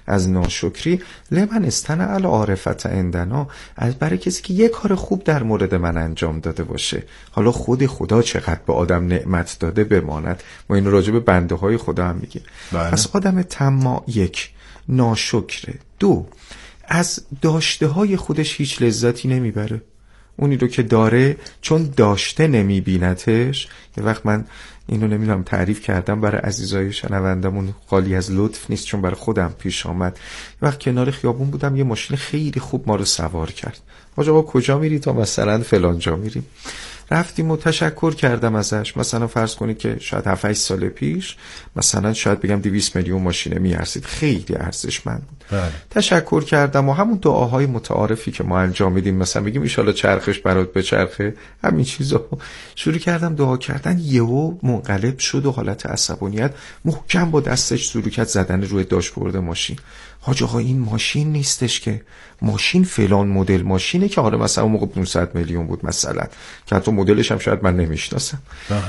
از ناشکری. لمن استنع العارفة عندنا، از برای کسی که یه کار خوب در مورد من انجام داده باشه. حالا خود خدا چقدر به آدم نعمت داده بماند، ما این راجع به بنده های خدا هم میگه. پس آدم طماع یک ناشکره، دو از داشته های خودش هیچ لذتی نمیبره. اونی رو که داره چون داشته نمیبینتش. یه وقت من اینو نمیدونم تعریف کردم برای عزیزای شنوندمون، خالی از لطف نیست چون برای خودم پیش آمد. یه وقت کنار خیابون بودم، یه ماشین خیلی خوب ما رو سوار کرد. آقا کجا میری؟ تا مثلا فلان جا میریم. رفتیم و تشکر کردم ازش. مثلا فرض کنید که شاید 7-8 سال پیش مثلا شاید بگم 200 میلیون ماشینه میارزید، خیلی ارزشمند بود. تشکر کردم و همون دعاهای متعارفی که ما انجام میدیم، مثلا بگیم ان شاءالله چرخش برات بچرخه، همین چیزا شروع کردم دعا کردن. یهو منقلب شد و حالت عصبانیت محکم با دستش شروع کرد زدن روی داشبورد ماشین. حاج آقا این ماشین نیستش که، ماشین فلان مدل ماشینه که حالا مثلا اون موقع 500 میلیون بود مثلا، که حتی مدلش هم شاید من نمیشناسم.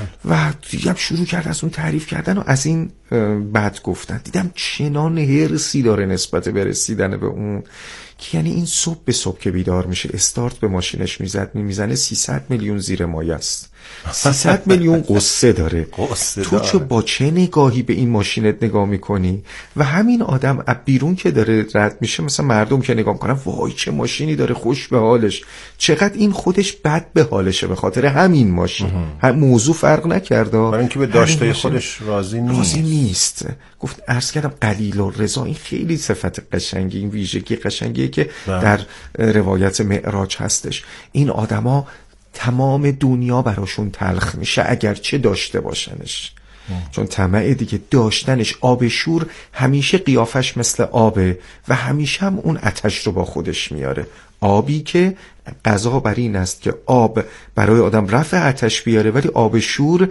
و دیدم شروع کرد از اون تعریف کردن و از این بد گفتن. دیدم چنان هرسی داره نسبت به رسیدن به اون که یعنی این صبح به صبح که بیدار میشه استارت به ماشینش میزنه 300 میلیون زیر مایه است، 300 میلیون قصه داره. تو چه با چه نگاهی به این ماشینت نگاه میکنی؟ و همین آدم از بیرون که داره رد میشه، مثلا مردم که نگاه میکنن وای چه ماشینی داره، خوش به حالش، چقدر این خودش بد به حالشه به خاطر همین ماشین. هم موضوع فرق نکرده، برای اینکه به داشته خودش راضی نیست. گفت عرض کردم قلیل الرضا، این خیلی صفت قشنگی، این ویژگی قشنگیه که در روایت معراج هستش. این آدما تمام دنیا براشون تلخ میشه اگر چه داشته باشنش. چون طمع دیگه داشتنش، آب شور همیشه قیافش مثل آبه و همیشه هم اون آتش رو با خودش میاره. آبی که قضا بر این است که آب برای آدم رفع آتش بیاره، ولی آب شور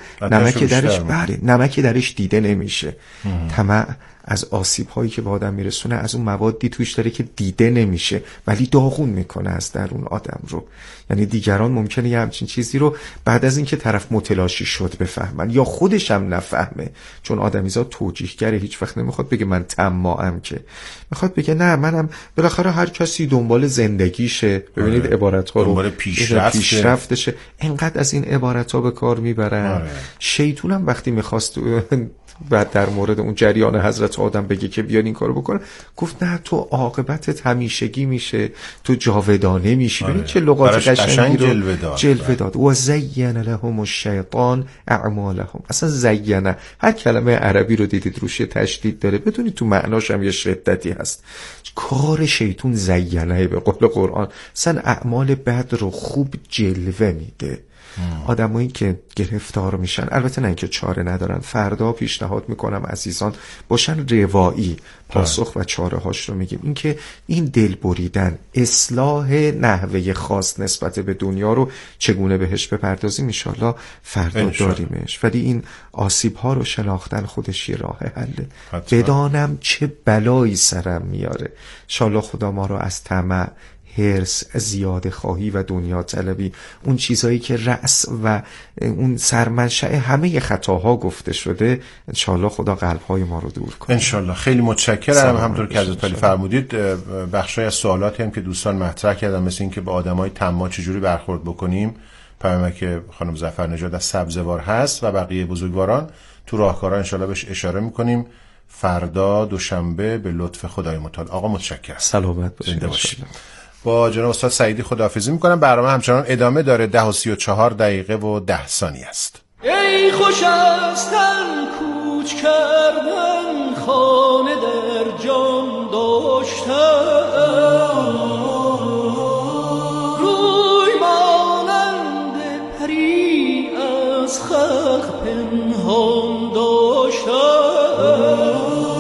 نمک درش دیده نمیشه. طمع از آسیب هایی که به آدم میرسونه از اون موادی توش داره که دیده نمیشه ولی داغون میکنه از درون آدم رو. یعنی دیگران ممکنه یه همچین چیزی رو بعد از اینکه طرف متلاشی شد بفهمن یا خودش هم نفهمه، چون آدمیزاد توجیهگره، هیچ وقت نمیخواد بگه من طماعم، که میخواد بگه نه منم. بالاخره هر کسی دنبال زندگیشه. ببینید عبارت ها رو پیشرفتشه، اینقدر از این عبارت ها به کار میبرن. شیطون هم وقتی میخواست بعد در مورد اون جریان حضرت آدم بگه که بیان این کارو بکنه، گفت نه تو عاقبتت همیشگی میشه، تو جاودانه میشی. ببین چه لغات قشنگی رو جلوه داد. و زین لهم الشیطان اعمالهم. اصلا زینه، هر کلمه عربی رو دیدید روش تشدید داره، بدونید تو معناش هم یه شدتی هست. کار شیطون زینه به قول قرآن، اصلا اعمال بد رو خوب جلوه میده. آدمایی که گرفتار میشن، البته نه اینکه چاره ندارن، فردا پیشنهاد میکنم عزیزان باشن روایی پاسخ و چاره هاش رو میگیم. اینکه این دل بریدن، اصلاح نحوه خاص نسبت به دنیا رو چگونه بهش بپردازیم انشالله فردا داریمش، ولی این آسیب ها رو شناختن خودش یه راه حله. بدانم چه بلایی سرم میاره. انشالله خدا ما رو از طمع، حرص، زیاده خواهی و دنیا طلبی، اون چیزایی که رأس و اون سرمنشأ همه خطاها گفته شده، انشالله خدا قلبهای ما رو دور کنه انشالله. خیلی متشکرم. همونطور که حضرت علی فرمودید بخشای از سوالاتی هم که دوستان مطرح کردن، مثل این که با آدمای طماع چجوری برخورد بکنیم، پیامک خانم ظفرنژاد از سبزوار هست و بقیه بزرگواران تو راهکارها انشالله بهش اشاره میکنیم. فردا دوشنبه به لطف خدای متعال. آقا متشکرم. سلامت باشید. با جناب استاد سعیدی خداحافظی میکنم. برنامه همچنان ادامه داره. 10:34 است. ای خوش از تن کوچ کردن، خانه در جان داشتن، روی مانند پری از خلق پنهان داشتن،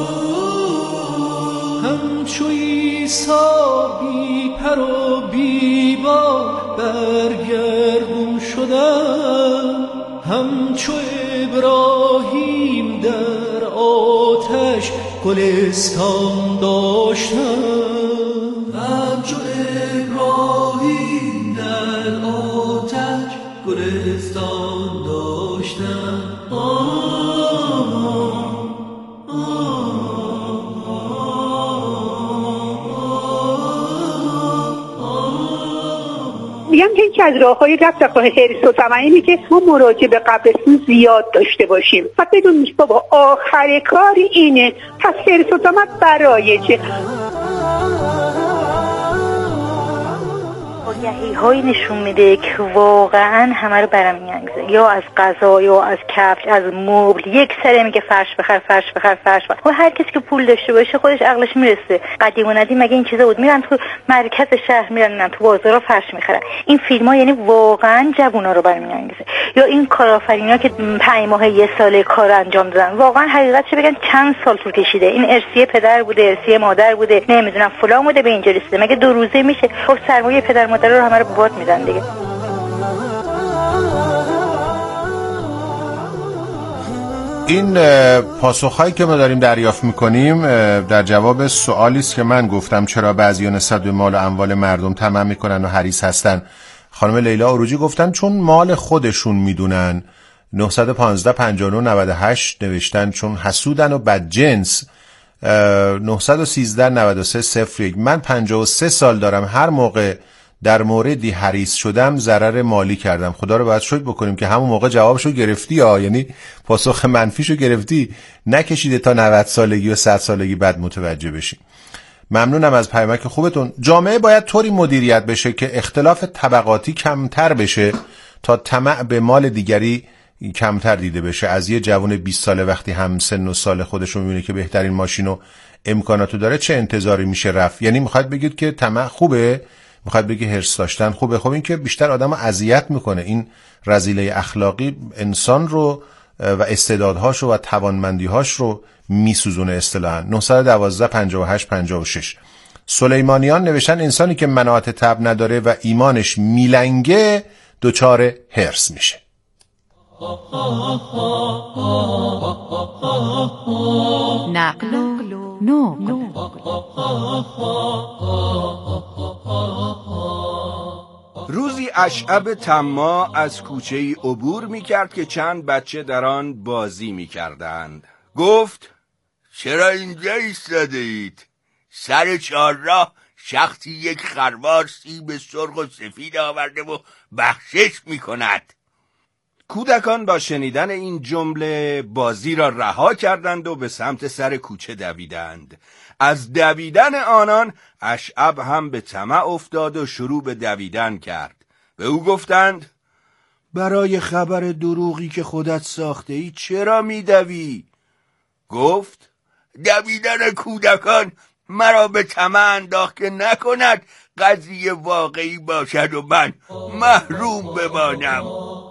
همچو عیسی بی پر و بی بال برگردون شدن، همچو ابراهیم در آتش گلستان داشتن، همچو ابراهیم در آتش گلستان داشتن. میگم که یکی از راه‌های رفع حرص و طمع اینه که ما مراجعه به قبرستون زیاد داشته باشیم و بدون بابا آخر کار اینه، پس حرص و طمع برای چه؟ آگهی هایی نشون میده که واقعا همه رو برام میانگیزه، یا از غذا یا از کفش از مبل، یک سره میگه فرش بخر فرش بخر فرش بخر. و هر کسی که پول داشته باشه خودش عقلش میرسه. قدیم و ندیم مگه این چیزا بود؟ میرن تو مرکز شهر، میرن تو بازارا فرش میخرن. این فیلم‌ها یعنی واقعا جوونا رو برام میانگیزه. یا این کارآفرینا که 5 ماه یه سال کار انجام دادن، واقعا حقیقتش بگن چند سال طول کشیده. این ارثیه پدر بوده، ارثیه مادر بوده، نمیدونم فلان بوده به اینجا رسیده. مگه 2 روزه میشه؟ خب سرمایه پدر مادر رو همه رو باد میدن دیگه. این پاسخهایی که ما داریم دریافت میکنیم در جواب سوالی است که من گفتم چرا بعضیان نسبت به مال و اموال مردم طمع میکنن و حریص هستن. خانم لیلا عروجی گفتن چون مال خودشون میدونن. 915 59 98 نوشتن چون حسودن و بدجنس. 913 93 01 من 53 سال دارم، هر موقع در موردی حریص شدم ضرر مالی کردم. خدا رو باید شکر بکنیم که همون موقع جوابشو گرفتی، یعنی پاسخ منفیشو گرفتی، نکشیده تا 90 سالگی و 100 سالگی بعد متوجه بشی. ممنونم از پیامک خوبتون. جامعه باید طوری مدیریت بشه که اختلاف طبقاتی کمتر بشه تا طمع به مال دیگری کمتر دیده بشه. از یه جوان 20 ساله وقتی هم سن و سال خودش رو میبینه که بهترین ماشین و امکاناتو داره چه انتظاری میشه رفت؟ یعنی میخواد بگید که طمع خوبه؟ میخواد بگی حرص داشتن خوبه؟ خب این که بیشتر آدمو اذیت میکنه. این رذیله اخلاقی انسان رو و استعدادهاش و توانمندیهاش رو میسوزونه اصطلاحاً. 912 58 56 سلیمانیان نوشتن انسانی که مناعت طبع نداره و ایمانش میلنگه دچار حرص میشه. نقل و نقل. روزی اشعب طماع از کوچه‌ای عبور می‌کرد که چند بچه در آن بازی می‌کردند. گفت چرا اینجا ایستاده اید؟ سر چهارراه شخصی یک خروار سیب سرخ و سفید آورده و بخشش می‌کند. کودکان با شنیدن این جمله بازی را رها کردند و به سمت سر کوچه دویدند. از دویدن آنان اشعب هم به طمع افتاد و شروع به دویدن کرد. به او گفتند برای خبر دروغی که خودت ساخته ای چرا می دوی؟ گفت دویدن کودکان مرا به طمع انداخت که نکند قضیه واقعی باشد و من محروم بمانم.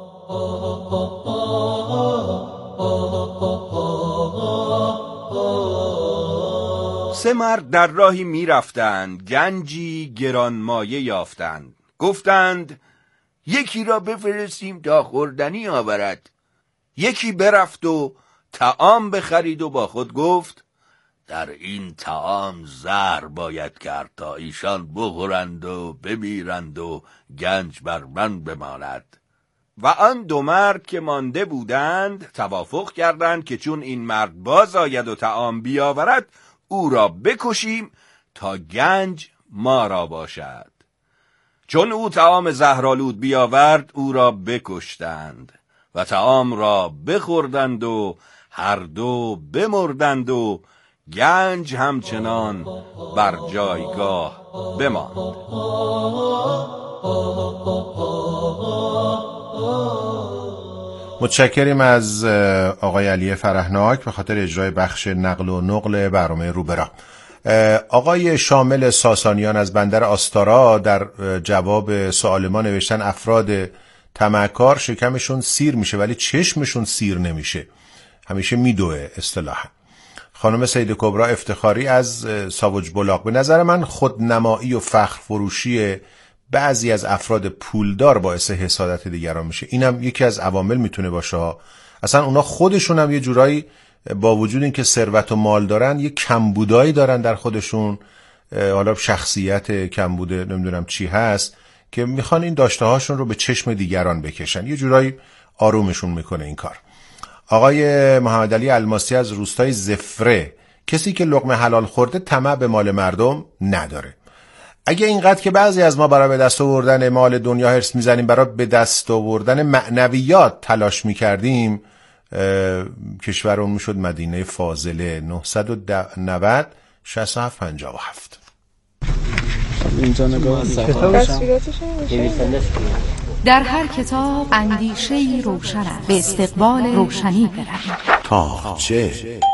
سه مرد در راهی می رفتند، گنجی گرانمایه یافتند. گفتند یکی را بفرستیم تا خوردنی آورد. یکی برفت و طعام بخرید و با خود گفت در این طعام زهر باید کرد تا ایشان بخورند و بمیرند و گنج بر من بماند. و آن 2 مرد که مانده بودند توافق کردند که چون این مرد باز آید و طعام بیاورد او را بکشیم تا گنج ما را باشد. چون او طعام زهرآلود بیاورد او را بکشتند و طعام را بخوردند و هر دو بمردند و گنج همچنان بر جایگاه بماند. متشکریم از آقای علی فرهناک به خاطر اجرای بخش نقل و نقل برنامه روبرا. آقای شامل ساسانیان از بندر آستارا در جواب سوال ما نوشتن افراد طمعکار شکمشون سیر میشه ولی چشمشون سیر نمیشه، همیشه میدوه اصطلاحا. خانم سید کبرا افتخاری از ساوج بلاغ به نظر من خودنمایی و فخر فروشی بعضی از افراد پولدار باعث حسادت دیگران میشه. اینم یکی از عوامل میتونه باشه. اصلا اونا خودشون هم یه جورایی با وجود این که ثروت و مال دارن یه کمبودایی دارن در خودشون، حالا شخصیت کمبوده نمیدونم چی هست که میخوان این داشته هاشون رو به چشم دیگران بکشن. یه جورایی آرومشون میکنه این کار. آقای محمد علی الماسی از روستای زفره، کسی که لقمه حلال خورده طمع به مال مردم نداره. اگه اینقدر که بعضی از ما برای به دست آوردن مال دنیا هرس میزنیم، برای به دست آوردن معنویات تلاش میکردیم، کشورمون میشد مدینه فاضله. 990 67 57. اینجا نگاه در هر کتاب اندیشه‌ای روشن است. به استقبال روشنی برویم. تاخچه.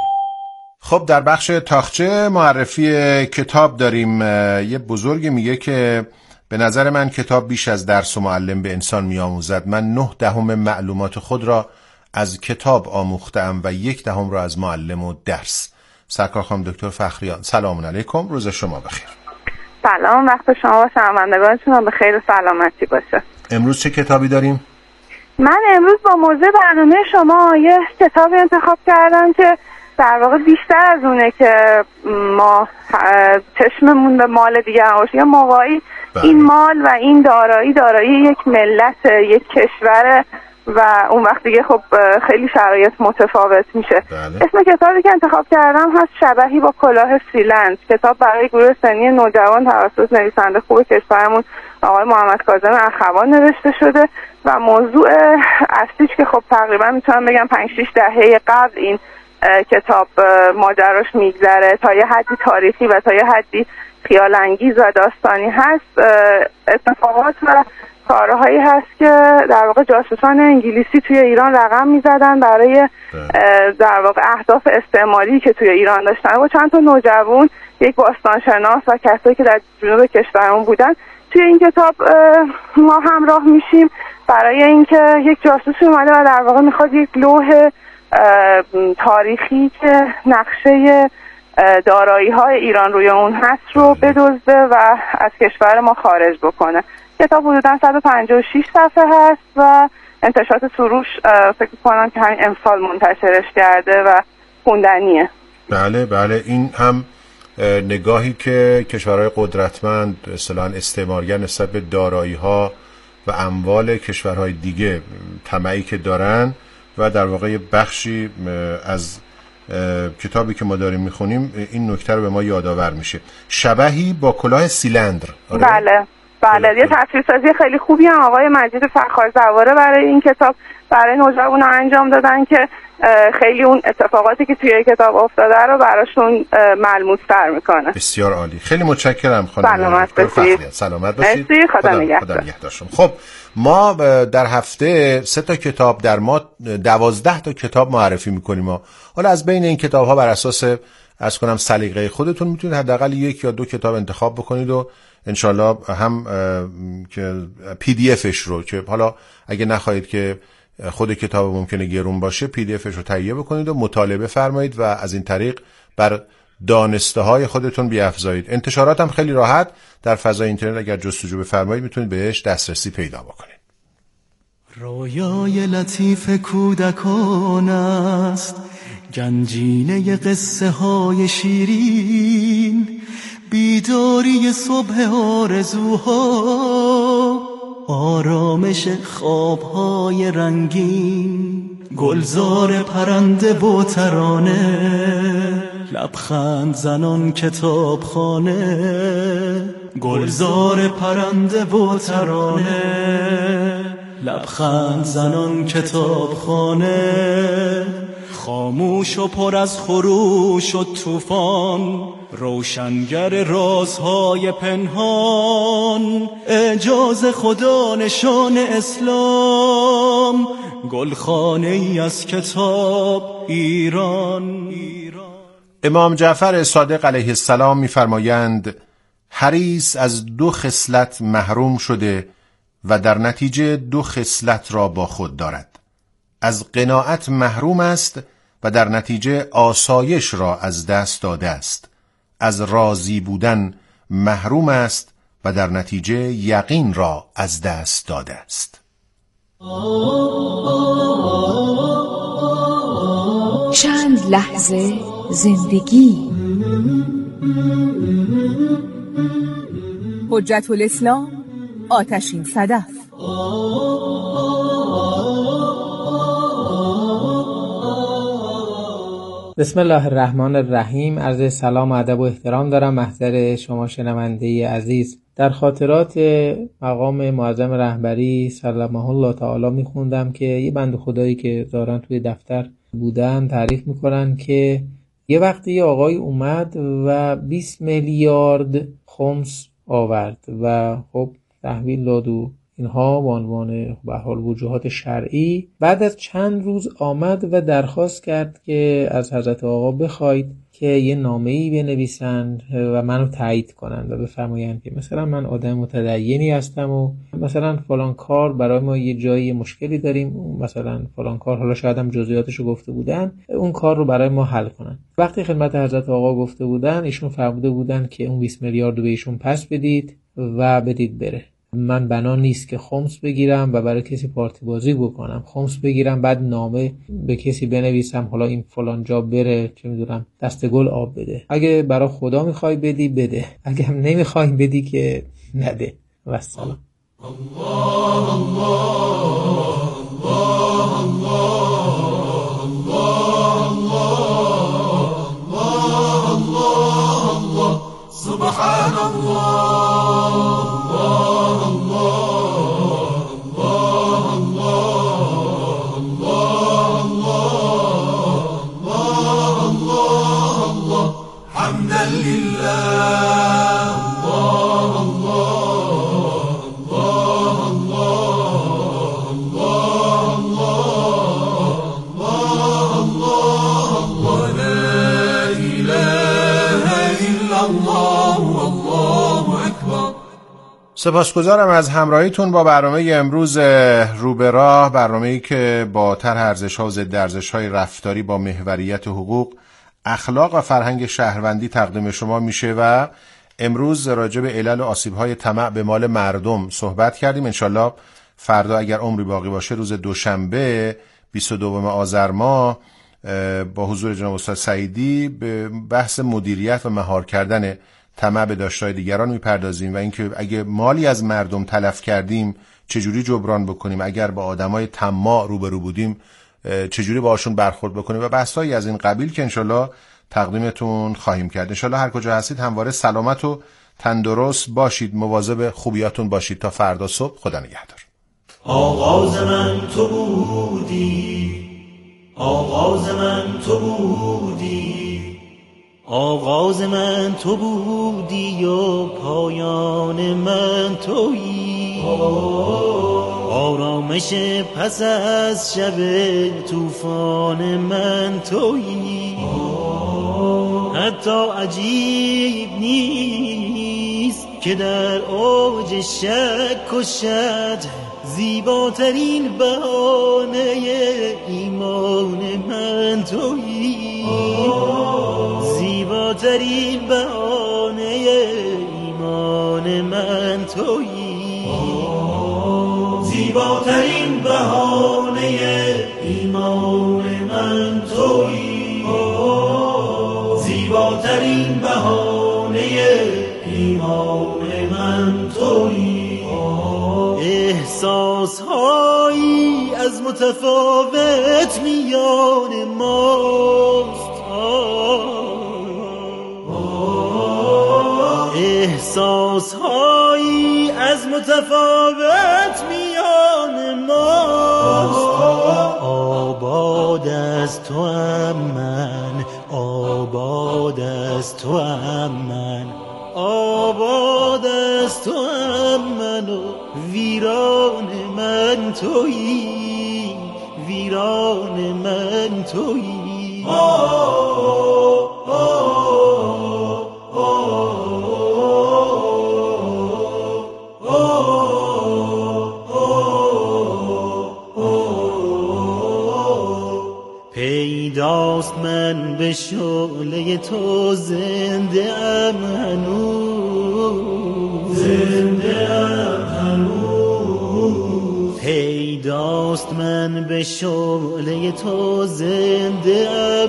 خب در بخش تاخچه معرفی کتاب داریم. یه بزرگ میگه که به نظر من کتاب بیش از درس و معلم به انسان میآموزد. من 9/10 معلومات خود را از کتاب آموختم و 1/10 را از معلم و درس. سرکار خانم دکتر فخریان، سلام علیکم، روز شما بخیر. سلام، وقت شما و شنوندگانتون به خیر و سلامتی باشه. امروز چه کتابی داریم؟ من امروز با موضوع برنامه شما یه کتابی انتخاب کردم که در واقع بیشتر از اونه که ما چشممون به مال دیگر باشه. یا موقعی این مال و این دارایی یک ملت، یک کشور و اون وقت دیگه خب خیلی شرایط متفاوت میشه. اسم کتابی که انتخاب کردم هست شبحی با کلاه سیلند. کتاب برای گروه سنی نوجوان توسط نویسنده خوب کشورمون آقای محمد کاظم اخوان نوشته شده و موضوع اصلیش که خب تقریبا میتونم بگم 5-6 دهه قبل این کتاب ماجراش میگذره، تا یه حدی تاریخی و تا یه حدی خیال انگیز و داستانی هست. اتفاقات و کارهایی هست که در واقع جاسوسان انگلیسی توی ایران رقم میزدن برای در واقع اهداف استعماری که توی ایران داشتن و چند تا نوجوان، یک باستانشناس و کسایی که در جنوب کشورمون بودن توی این کتاب ما همراه میشیم برای اینکه یک جاسوسی اومده و در واقع میخواد یک لوح تاریخی که نقشه دارایی‌های ایران روی اون هست رو بدزده و از کشور ما خارج بکنه. کتاب حدوداً 156 صفحه هست و انتشارات سروش فکر کنم که همین امسال منتشرش کرده و خوندنیه. بله، این هم نگاهی که کشورهای قدرتمند اصطلاحاً استعمارگر نسبت به دارایی‌ها و اموال کشورهای دیگه طمعی که دارن و در واقع بخشی از کتابی که ما داریم میخونیم این نکته رو به ما یادآور میشه. شبحی با کلاه سیلندر. بله یه تصویرسازی خیلی خوبی هم آقای مجید فخارزواره برای این کتاب برای نوجوانا انجام دادن که خیلی اون اتفاقاتی که توی کتاب افتاده رو براشون ملموس‌تر میکنه. بسیار عالی، خیلی متشکرم خانم. سلامت باشید. خدا نگهدار. خب ما در هفته 3 تا کتاب، در ما 12 تا کتاب معرفی میکنیم. حالا از بین این کتاب ها بر اساس از کنم سلیقه خودتون میتونید حداقل 1 یا 2 کتاب انتخاب بکنید و انشالله هم که پی دی افش رو که حالا اگه نخواهید که خود کتاب ممکنه گرون باشه، پی دی افش رو تهیه بکنید و مطالعه فرمایید و از این طریق بر دانسته های خودتون بیافزایید. انتشارات هم خیلی راحت در فضای اینترنت اگر جستجو بفرمایید میتونید بهش دسترسی پیدا بکنید. رویای لطیف کودکان است، گنجینه قصه های شیرین، بیداری صبح آرزوها، آرامش خوابهای رنگین، گلزار پرنده و ترانه، لبخند زنان کتابخانه، گلزار پرنده و ترانه، لبخند زنان کتابخانه، خاموش و پر از خروش و طوفان، روشنگر رازهای پنهان، اعجاز خدا نشان اسلام، گلخانه ای از کتاب ایران. امام جعفر صادق علیه السلام می‌فرمایند حریص از 2 خصلت محروم شده و در نتیجه 2 خصلت را با خود دارد. از قناعت محروم است و در نتیجه آسایش را از دست داده است. از راضی بودن محروم است و در نتیجه یقین را از دست داده است. چند لحظه زندگی. حجت الاسلام آتشین صدف. بسم الله الرحمن الرحیم. عرض سلام و ادب و احترام دارم محضر شما شنونده عزیز. در خاطرات مقام معظم رهبری سلمه الله تعالی میخوندم که یه بنده خدایی که دارن توی دفتر بودن تعریف میکنن که یه وقتی یه آقای اومد و 20 میلیارد خمس آورد و خب تحویل داد و اینها به عنوان به حال وجوهات شرعی. بعد از چند روز آمد و درخواست کرد که از حضرت آقا بخواید که یه نامه‌ای بنویسند و منو تایید کنند و بفرمایند که مثلا من آدم متدینی هستم و مثلا فلان کار برای ما یه جایی مشکلی داریم، مثلا فلان کار، حالا شاید هم جزئیاتشو گفته بودن، اون کار رو برای ما حل کنن. وقتی خدمت حضرت آقا گفته بودن، ایشون فرموده بودن که اون 20 میلیارد رو به ایشون پس بدید و بدید بره. من بنا نیست که خمس بگیرم و برای کسی پارتی بازی بکنم، خمس بگیرم بعد نامه به کسی بنویسم حالا این فلان جا بره، چه میدونم دست گل آب بده. اگه برای خدا میخوای بدی بده، اگه هم نمیخوای بدی که نده. و السلام. الله الله الله الله الله الله سبحان الله. سپاسگزارم از همراهیتون با برنامه امروز رو به راه، برنامه‌ای که با طرح ارزش‌ها و ضد ارزش‌های رفتاری با محوریت حقوق، اخلاق و فرهنگ شهروندی تقدیم شما میشه و امروز راجع به علل و آسیب‌های طمع به مال مردم صحبت کردیم. انشالله فردا اگر عمری باقی باشه روز دوشنبه 22 آذر ماه با حضور جناب استاد سعیدی به بحث مدیریت و مهار کردن طمع به داشته‌های دیگران میپردازیم و اینکه اگه مالی از مردم تلف کردیم چجوری جبران بکنیم، اگر با آدمای طماع روبرو بودیم چجوری باهاشون برخورد بکنیم و بحثایی از این قبیل که انشالله تقدیمتون خواهیم کرد. انشالله هر کجا هستید همواره سلامت و تندرست باشید، مواظب خوبیاتون باشید. تا فردا صبح، خدا نگهدار. آغاز من تو بودی، آغاز من تو بودی، آغاز من تو بودی و پایان من تویی، آرامش پس از شب طوفان من تویی. حتی عجیب نیست که در اوج شک و شد زیباترین بهانه ایمان من تویی، زیباترین بهانه ایمان من تویی، زیباترین بهانه ایمان من تویی، زیباترین بهانه ایمان من تویی. احساسهایی از متفاوت میان ماست، احساسهایی از متفاوت میان ماست. آباد از تو ام من، آباد از تو ام من، آباد از تو ام من و ویران من تویی، ویران من تویی. پیداست من به شعله تو زنده ام هنوز، زنده ام هنوز. پیداست من به شعله تو زنده ام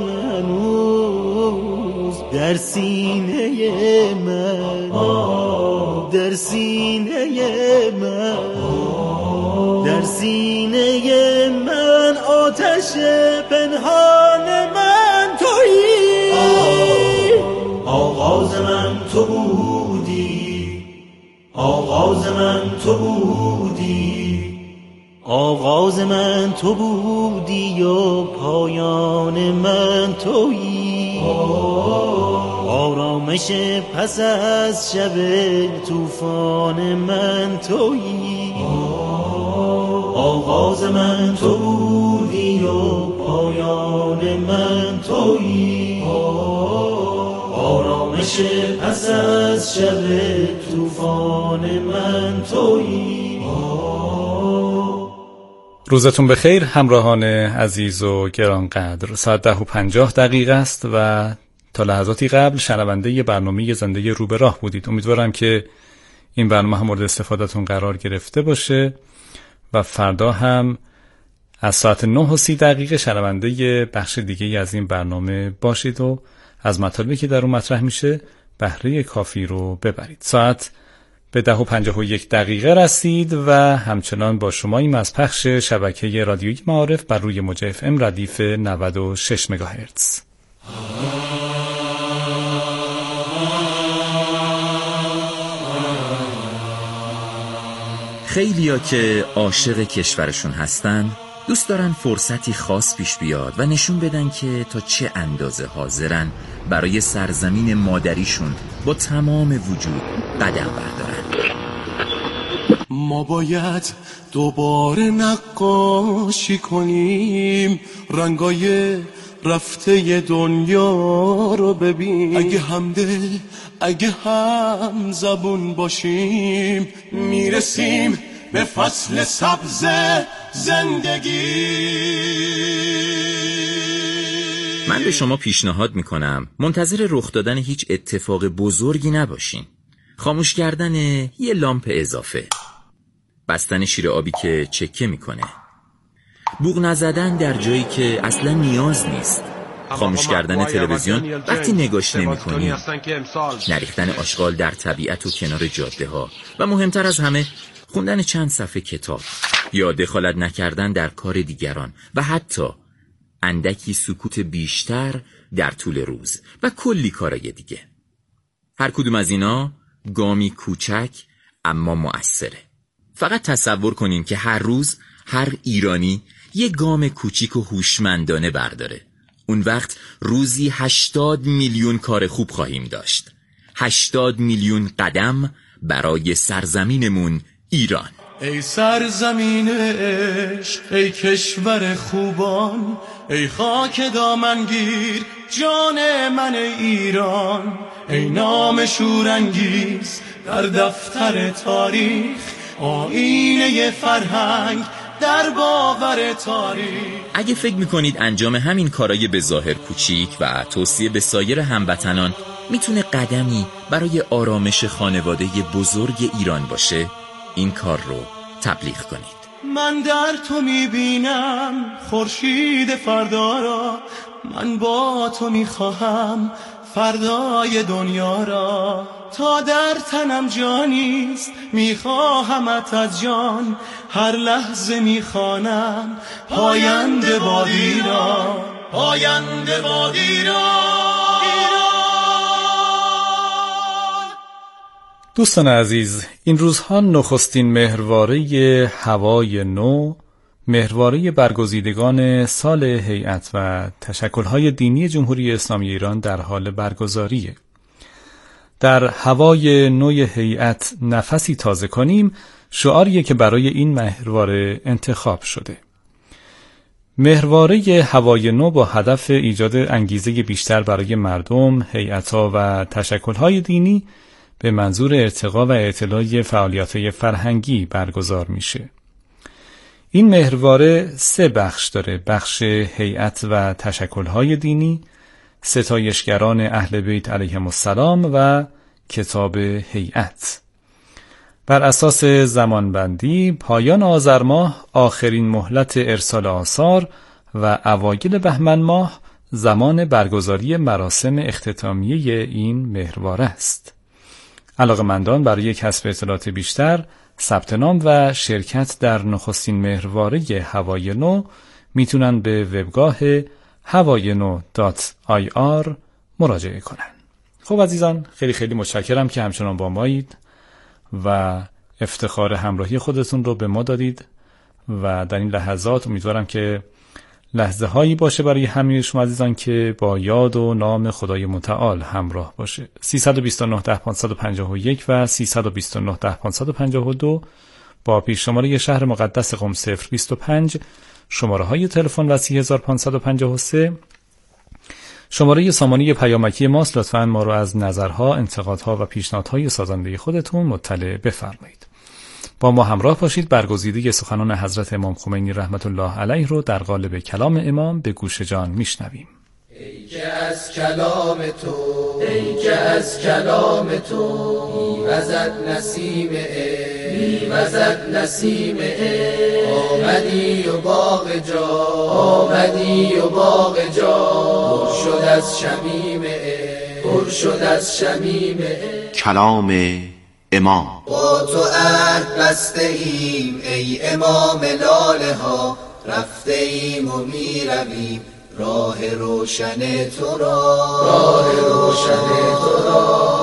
هنوز. در سینه من، در سینه من، در سینه من آتش پنهان من تویی. آغاز من تو بودی، آغاز من تو بودی، آغاز من تو بودی و پایان من تویی، آرامش پس از شب طوفان من تویی، آغاز من تو بودی و پایان من تویی، آرامش پس از شب طوفان من تویی. روزتون بخیر همراهان عزیز و گرانقدر. ساعت 10:50 است و تا لحظاتی قبل شنونده برنامه زنده رو به راه بودید. امیدوارم که این برنامه هم مورد استفادهتون قرار گرفته باشه و فردا هم از ساعت 9:30 شنونده بخش دیگه از این برنامه باشید و از مطالبی که در اون مطرح میشه بهره کافی رو ببرید. ساعت به 10:51 رسید و همچنان با شماییم از پخش شبکه رادیویی معارف بر روی موج FM ردیف 96 مگاهرتز. خیلیا که عاشق کشورشون هستن دوست دارن فرصتی خاص پیش بیاد و نشون بدن که تا چه اندازه حاضرن برای سرزمین مادریشون با تمام وجود قدم بردارن. ما باید دوباره نقاشی کنیم، رنگای رفته دنیا رو ببین. اگه همدل اگه هم زبون باشیم میرسیم به فصل سبز زندگی. من به شما پیشنهاد میکنم منتظر رخ دادن هیچ اتفاق بزرگی نباشین. خاموش کردن یه لامپ اضافه، بستن شیر آبی که چکه میکنه، بوق نزدن در جایی که اصلا نیاز نیست، خاموش کردن تلویزیون وقتی نگاش نمی‌کنی، نریختن آشغال در طبیعت و کنار جاده ها و مهمتر از همه خوندن چند صفحه کتاب یا دخالت نکردن در کار دیگران و حتی اندکی سکوت بیشتر در طول روز و کلی کارای دیگه. هر کدوم از اینا گامی کوچک اما مؤثره. فقط تصور کنین که هر روز هر ایرانی یه گام کوچیک و هوشمندانه برداره. اون وقت روزی 80 میلیون کار خوب خواهیم داشت. 80 میلیون قدم برای سرزمینمون ایران. ای سرزمین عشق، ای کشور خوبان، ای خاک دامنگیر جان من ایران، ای نام شورانگیز در دفتر تاریخ، آینه فرهنگ در باور تاریخ. اگه فکر میکنید انجام همین کارای به ظاهر کوچیک و توصیه به سایر هموطنان میتونه قدمی برای آرامش خانواده بزرگ ایران باشه، این کار رو تبلیغ کنید. من در تو میبینم خورشید فردا را، من با تو میخواهم فردای دنیا را، تا در تنم جانیست میخواهمت از جان، هر لحظه میخوانم پاینده باد ایران، پاینده باد ایران. دوستان عزیز، این روزها نخستین مهرواره هوای نو، مهرواره برگزیدگان سال هیئت و تشکل‌های دینی جمهوری اسلامی ایران در حال برگزاریه. در هوای نوی هیئت نفسی تازه کنیم شعاریه که برای این مهرواره انتخاب شده. مهرواره هوای نو با هدف ایجاد انگیزه بیشتر برای مردم، هیئت‌ها و تشکل‌های دینی به منظور ارتقا و اطلاع فعالیت‌های فرهنگی برگزار میشه. این مهرواره 3 بخش داره: بخش هیئت و تشکل‌های دینی، ستایشگران اهل بیت علیهم السلام و کتاب هیئت. بر اساس زمانبندی پایان آذر ماه آخرین مهلت ارسال آثار و اوایل بهمن ماه زمان برگزاری مراسم اختتامیه این مهرواره است. علاقه‌مندان برای کسب اطلاعات بیشتر ثبت نام و شرکت در نخستین مهرواره هوای نو میتونن به وبگاه havaino.ir مراجعه کنن. خب عزیزان، خیلی خیلی متشکرم که همچنان با مایید و افتخار همراهی خودتون رو به ما دادید و در این لحظات امیدوارم که لحظه هایی باشه برای همه شما عزیزان که با یاد و نام خدای متعال همراه باشه. 329 10 551 و 329 10 552 با پیش شماره شهر مقدس قم 025، شماره های تلفن و 3553 شماره سامانه پیامکی ماست. لطفاً ما رو از نظرها، انتقادها و پیشنهادهای سازنده خودتون مطلع بفرمایید. با ما همراه باشید. برگزیده سخنان حضرت امام خمینی رحمت الله علیه رو در قالب کلام امام به گوش جان میشنویم. ای که از کلام تو، ای که از کلام تو میوزد نسیم میوزد نسیم آمدی و باغ جا، آمدی و باغ جا پر شد از شمیم پر شد از شمیم کلام امام. با تو عهد بسته ایم ای امام لاله ها، رفته ایم و میرویم راه روشن تو را، راه روشن تو را.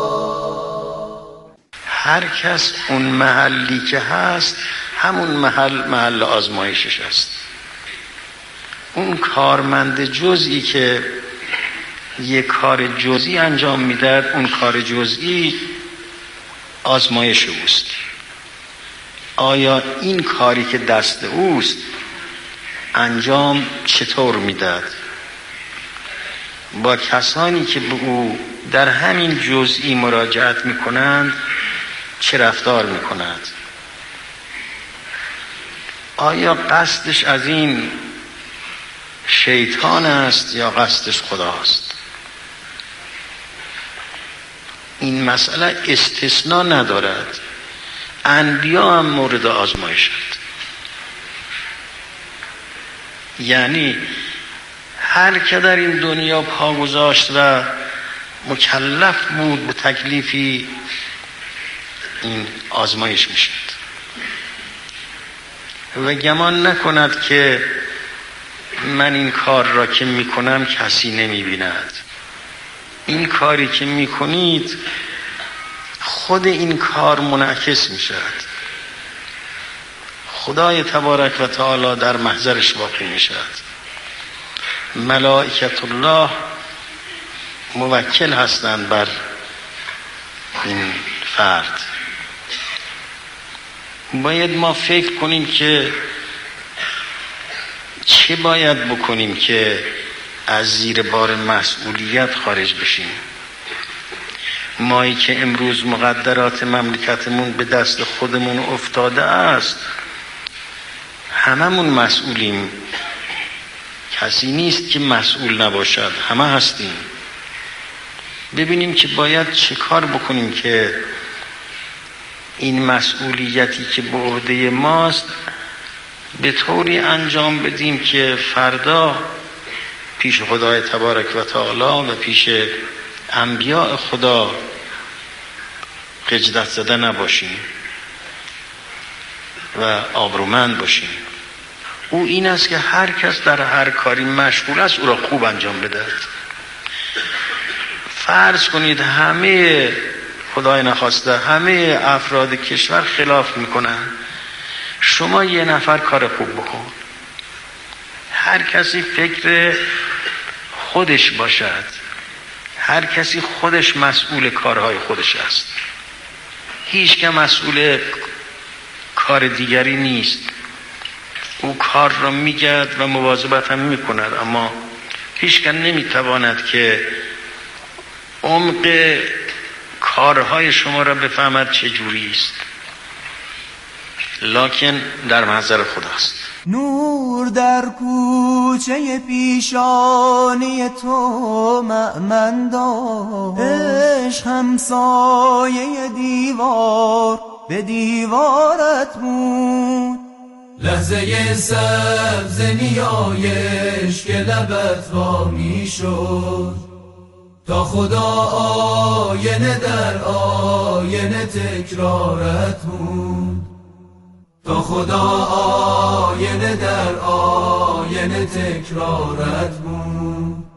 هر کس اون محلی که هست همون محل آزمایشش است. اون کارمند جزئی که یک کار جزئی انجام میدهد، اون کار جزئی آزمایش اوست. آیا این کاری که دست اوست انجام چطور میدهد؟ با کسانی که به او در همین جزئی مراجعت میکنند چه رفتار میکند؟ آیا قصدش از این شیطان است یا قصدش خداست؟ این مسئله استثناء ندارد، انبیا هم مورد آزمایشند. یعنی هر که در این دنیا پا گذاشت و مکلف بود به تکلیفی، این آزمایش میشد و گمان نکند که من این کار را که میکنم کسی نمیبیند. این کاری که میکنید خود این کار منعکس میشد، خدای تبارک و تعالی در محضرش واقع میشد، ملائکت الله موکل هستند بر این فرد. باید ما فکر کنیم که چه باید بکنیم که از زیر بار مسئولیت خارج بشیم. مایی که امروز مقدرات مملکتمون به دست خودمون افتاده است، هممون مسئولیم، کسی نیست که مسئول نباشد، همه هستیم. ببینیم که باید چه کار بکنیم که این مسئولیتی که به عهده ماست به طوری انجام بدیم که فردا پیش خدای تبارک و تعالی و پیش انبیاء خدا خجلت زده نباشیم و آبرومند باشیم. او این است که هر کس در هر کاری مشغول است او را خوب انجام بده. فرض کنید همه، خدای نخواسته، همه افراد کشور خلاف میکنن، شما یه نفر کار خوب بکن. هر کسی فکر خودش باشد، هر کسی خودش مسئول کارهای خودش است، هیچ که مسئول کار دیگری نیست. او کار را میگرد و مواظبت هم میکند، اما هیچ که نمیتواند که عمق کارهای شما را بفهمد چه جوری است، لکن در محضر خداست. نور در کوچه پیشانی تو مأمن دار، عشق همسایه دیوار به دیوارت بود، لحظه سبز نیایش که لبت وا می شد، تا خدا آینه در آینه تکرارت بود، تا خدا آینه در آینه تکرارت بود.